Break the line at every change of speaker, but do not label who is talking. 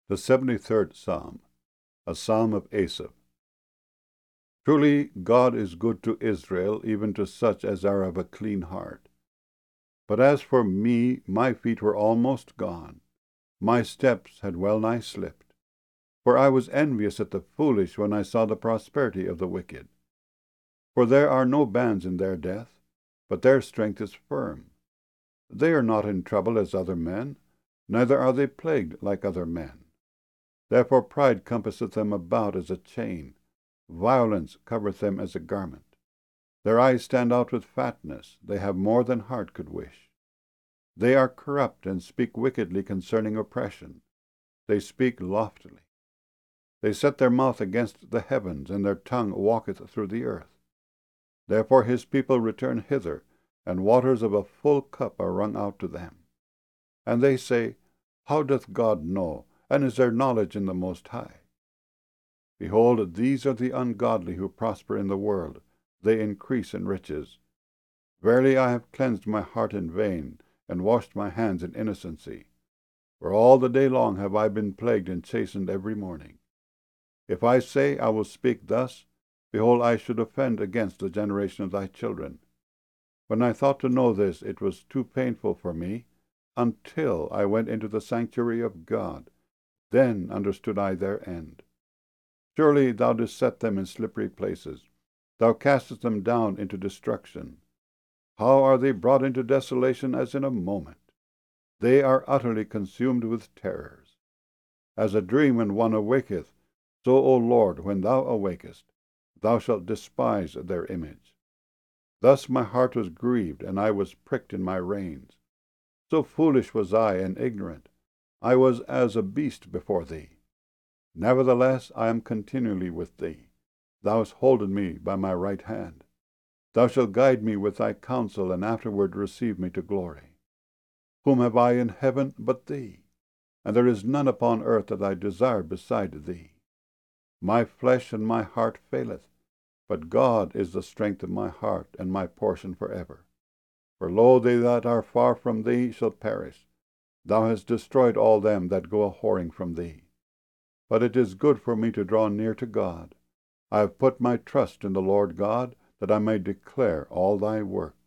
The 73rd Psalm, a psalm of Asaph. Truly God is good to Israel, even to such as are of a clean heart. But as for me, my feet were almost gone. My steps had well nigh slipped. For I was envious at the foolish when I saw the prosperity of the wicked. For there are no bands in their death, but their strength is firm. They are not in trouble as other men, neither are they plagued like other men. Therefore pride compasseth them about as a chain, violence covereth them as a garment. Their eyes stand out with fatness, they have more than heart could wish. They are corrupt, and speak wickedly concerning oppression. They speak loftily. They set their mouth against the heavens, and their tongue walketh through the earth. Therefore his people return hither, and waters of a full cup are wrung out to them. And they say, How doth God know? And is there knowledge in the Most High? Behold, these are the ungodly who prosper in the world. They increase in riches. Verily I have cleansed my heart in vain, and washed my hands in innocency. For all the day long have I been plagued and chastened every morning. If I say I will speak thus, behold, I should offend against the generation of thy children. When I thought to know this, it was too painful for me, until I went into the sanctuary of God. Then understood I their end. Surely thou didst set them in slippery places. Thou castest them down into destruction. How are they brought into desolation as in a moment? They are utterly consumed with terrors. As a dream when one awaketh, so, O Lord, when thou awakest, thou shalt despise their image. Thus my heart was grieved, and I was pricked in my reins. So foolish was I and ignorant. I was as a beast before thee. Nevertheless I am continually with thee. Thou hast holden me by my right hand. Thou shalt guide me with thy counsel, and afterward receive me to glory. Whom have I in heaven but thee? And there is none upon earth that I desire beside thee. My flesh and my heart faileth, but God is the strength of my heart, and my portion forever. For lo, they that are far from thee shall perish. Thou hast destroyed all them that go a-whoring from thee. But it is good for me to draw near to God. I have put my trust in the Lord God, that I may declare all thy works.